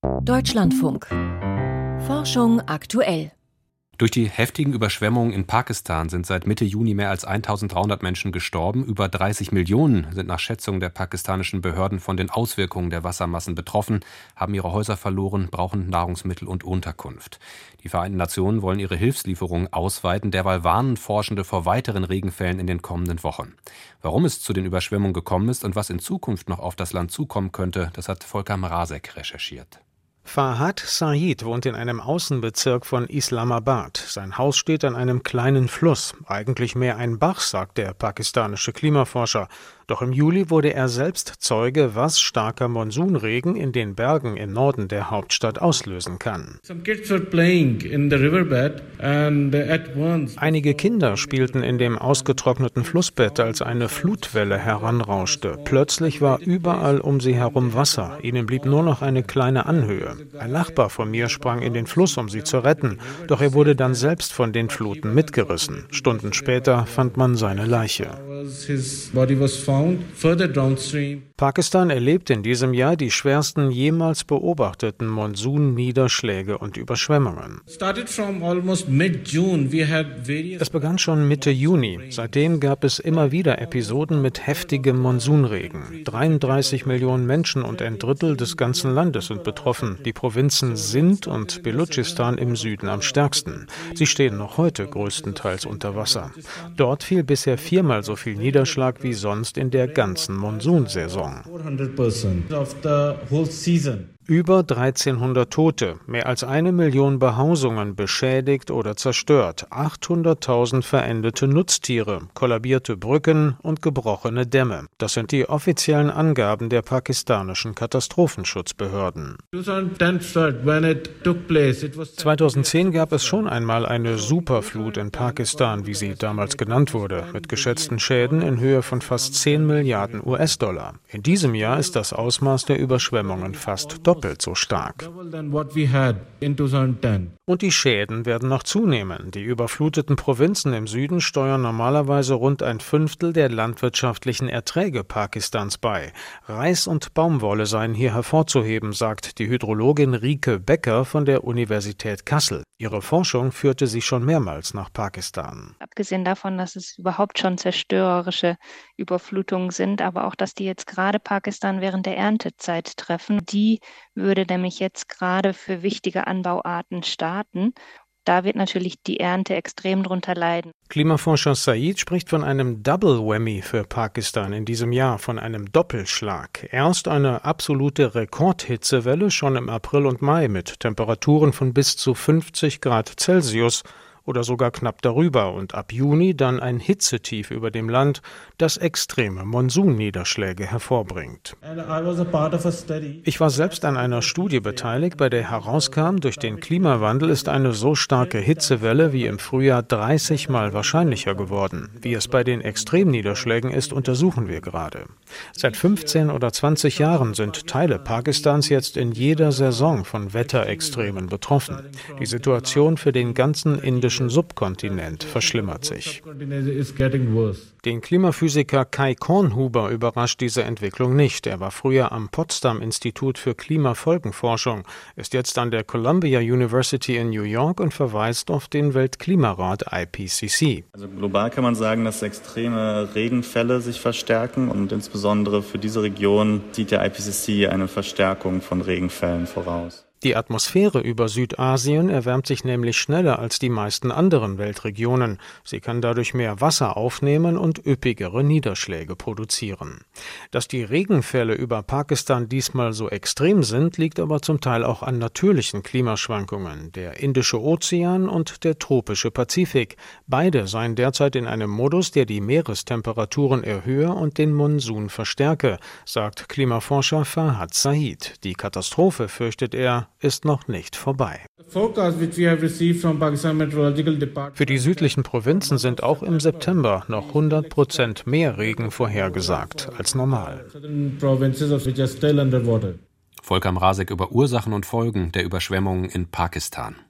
Deutschlandfunk. Forschung aktuell. Durch die heftigen Überschwemmungen in Pakistan sind seit Mitte Juni mehr als 1.300 Menschen gestorben. Über 30 Millionen sind nach Schätzung der pakistanischen Behörden von den Auswirkungen der Wassermassen betroffen, haben ihre Häuser verloren, brauchen Nahrungsmittel und Unterkunft. Die Vereinten Nationen wollen ihre Hilfslieferungen ausweiten. Derweil warnen Forschende vor weiteren Regenfällen in den kommenden Wochen. Warum es zu den Überschwemmungen gekommen ist und was in Zukunft noch auf das Land zukommen könnte, das hat Volker Mrazek recherchiert. Farhad Said wohnt in einem Außenbezirk von Islamabad. Sein Haus steht an einem kleinen Fluss. Eigentlich mehr ein Bach, sagt der pakistanische Klimaforscher. Doch im Juli wurde er selbst Zeuge, was starker Monsunregen in den Bergen im Norden der Hauptstadt auslösen kann. Einige Kinder spielten in dem ausgetrockneten Flussbett, als eine Flutwelle heranrauschte. Plötzlich war überall um sie herum Wasser. Ihnen blieb nur noch eine kleine Anhöhe. Ein Nachbar von mir sprang in den Fluss, um sie zu retten. Doch er wurde dann selbst von den Fluten mitgerissen. Stunden später fand man seine Leiche. Pakistan erlebt in diesem Jahr die schwersten jemals beobachteten Monsunniederschläge und Überschwemmungen. Es begann schon Mitte Juni. Seitdem gab es immer wieder Episoden mit heftigem Monsunregen. 33 Millionen Menschen und ein Drittel des ganzen Landes sind betroffen. Die Provinzen Sindh und Belutschistan im Süden am stärksten. Sie stehen noch heute größtenteils unter Wasser. Dort fiel bisher 4-mal so viel Niederschlag wie sonst in der ganzen Monsunsaison. Über 1300 Tote, mehr als 1 Million Behausungen beschädigt oder zerstört, 800.000 verendete Nutztiere, kollabierte Brücken und gebrochene Dämme. Das sind die offiziellen Angaben der pakistanischen Katastrophenschutzbehörden. 2010 gab es schon einmal eine Superflut in Pakistan, wie sie damals genannt wurde, mit geschätzten Schäden in Höhe von fast 10 Milliarden US-Dollar. In diesem Jahr ist das Ausmaß der Überschwemmungen fast doppelt so stark. Und die Schäden werden noch zunehmen. Die überfluteten Provinzen im Süden steuern normalerweise rund 1/5 der landwirtschaftlichen Erträge Pakistans bei. Reis und Baumwolle seien hier hervorzuheben, sagt die Hydrologin Rike Becker von der Universität Kassel. Ihre Forschung führte sie schon mehrmals nach Pakistan. Abgesehen davon, dass es überhaupt schon zerstörerische Überflutungen sind, aber auch, dass die jetzt gerade Pakistan während der Erntezeit treffen, die würde nämlich jetzt gerade für wichtige Anbauarten starten. Da wird natürlich die Ernte extrem drunter leiden. Klimaforscher Said spricht von einem Double Whammy für Pakistan in diesem Jahr, von einem Doppelschlag. Erst eine absolute Rekordhitzewelle schon im April und Mai mit Temperaturen von bis zu 50 Grad Celsius oder sogar knapp darüber und ab Juni dann ein Hitzetief über dem Land, das extreme Monsunniederschläge hervorbringt. Ich war selbst an einer Studie beteiligt, bei der herauskam, durch den Klimawandel ist eine so starke Hitzewelle wie im Frühjahr 30-mal wahrscheinlicher geworden. Wie es bei den Extremniederschlägen ist, untersuchen wir gerade. Seit 15 oder 20 Jahren sind Teile Pakistans jetzt in jeder Saison von Wetterextremen betroffen. Die Situation für den ganzen indischen Subkontinent verschlimmert sich. Den Klimaphysiker Kai Kornhuber überrascht diese Entwicklung nicht. Er war früher am Potsdam-Institut für Klimafolgenforschung, ist jetzt an der Columbia University in New York und verweist auf den Weltklimarat IPCC. Also global kann man sagen, dass extreme Regenfälle sich verstärken und insbesondere für diese Region sieht der IPCC eine Verstärkung von Regenfällen voraus. Die Atmosphäre über Südasien erwärmt sich nämlich schneller als die meisten anderen Weltregionen. Sie kann dadurch mehr Wasser aufnehmen und üppigere Niederschläge produzieren. Dass die Regenfälle über Pakistan diesmal so extrem sind, liegt aber zum Teil auch an natürlichen Klimaschwankungen. Der Indische Ozean und der tropische Pazifik. Beide seien derzeit in einem Modus, der die Meerestemperaturen erhöhe und den Monsun verstärke, sagt Klimaforscher Farhad Said. Die Katastrophe, fürchtet er, ist noch nicht vorbei. Für die südlichen Provinzen sind auch im September noch 100% mehr Regen vorhergesagt als normal. Volker Mrazek über Ursachen und Folgen der Überschwemmungen in Pakistan.